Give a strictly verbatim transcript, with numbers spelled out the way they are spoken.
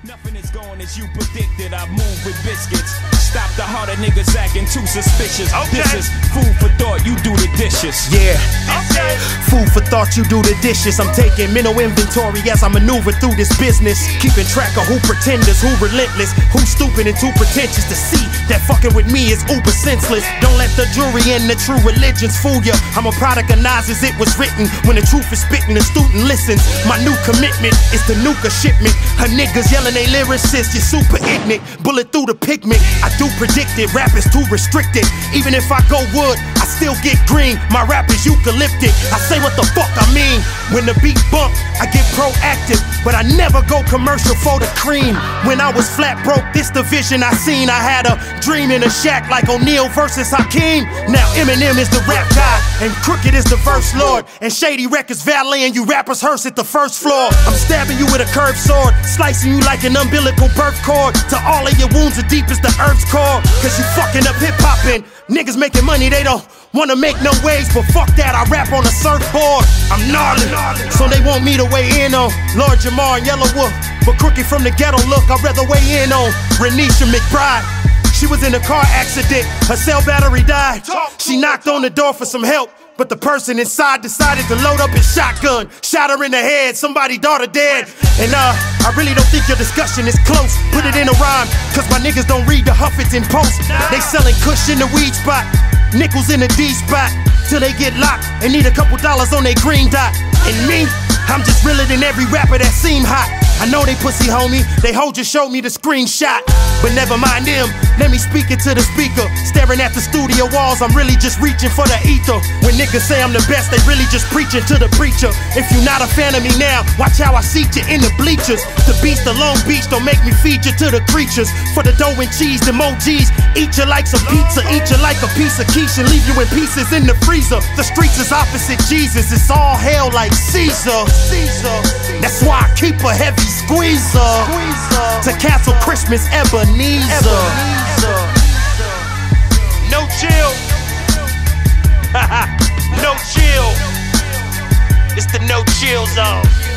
Nothing is going as you predicted. I move with biscuits. Stop the heart of niggas acting too suspicious. Okay. This is food for thought. You do the dishes. Yeah. Okay. Food for thought, you do the dishes. I'm taking mental inventory as I maneuver through this business. Keeping track of who pretenders, who relentless, who stupid and too pretentious to see that fucking with me is uber senseless. Don't let the jury and the true religions fool ya. I'm a product of Nas as it was written. When the truth is spitting, the student listens. My new commitment is to nuke a shipment. Her niggas yelling they lyricists, you're super ignorant. Bullet through the pigment, I do predict it. Rap is too restricted. Even if I go wood, I still get green. My rap is eucalyptic. I say what the fuck I mean. When the beat bump, I get proactive, but I never go commercial for the cream. When I was flat broke, this the vision I seen. I had a dream in a shack like O'Neal versus Hakeem. Now Eminem is the rap guy, and Crooked is the verse lord, and Shady Records valeting you rappers hearse at the first floor. I'm stabbing you with a curved sword, slicing you like an umbilical birth cord. To all of your wounds as deep as the earth's core. Cause you fucking up hip-hop and niggas making money, they don't wanna make no waves, but fuck that, I rap on a surfboard. I'm gnarly, so they want me to weigh in on Lord Jamar and Yellow Wolf. But Crooked from the ghetto look, I'd rather weigh in on Renisha McBride. She was in a car accident, her cell battery died. She knocked on the door for some help, but the person inside decided to load up his shotgun. Shot her in the head, somebody's daughter dead. And uh, I really don't think your discussion is close. Put it in a rhyme, cause my niggas don't read the Huffington Post. They selling kush in the weed spot, nickels in the D spot, till they get locked and need a couple dollars on their green dot. And me, I'm just realer than every rapper that seem hot. I know they pussy, homie, they hoe just showed me the screenshot. But never mind them, let me speak it to the speaker. Staring at the studio walls, I'm really just reaching for the ether. When niggas say I'm the best, they really just preaching to the preacher. If you not a fan of me now, watch how I seat you in the bleachers. The beast of Long Beach don't make me feed you to the creatures. For the dough and cheese, the emojis, eat you like some pizza, eat you like a piece of quiche and leave you in pieces in the freezer. The streets is opposite Jesus, it's all hell like Caesar. Caesar. That's why I keep a heavy squeezer to cancel Christmas Ebenezer. No chill. No chill. It's the no chill zone.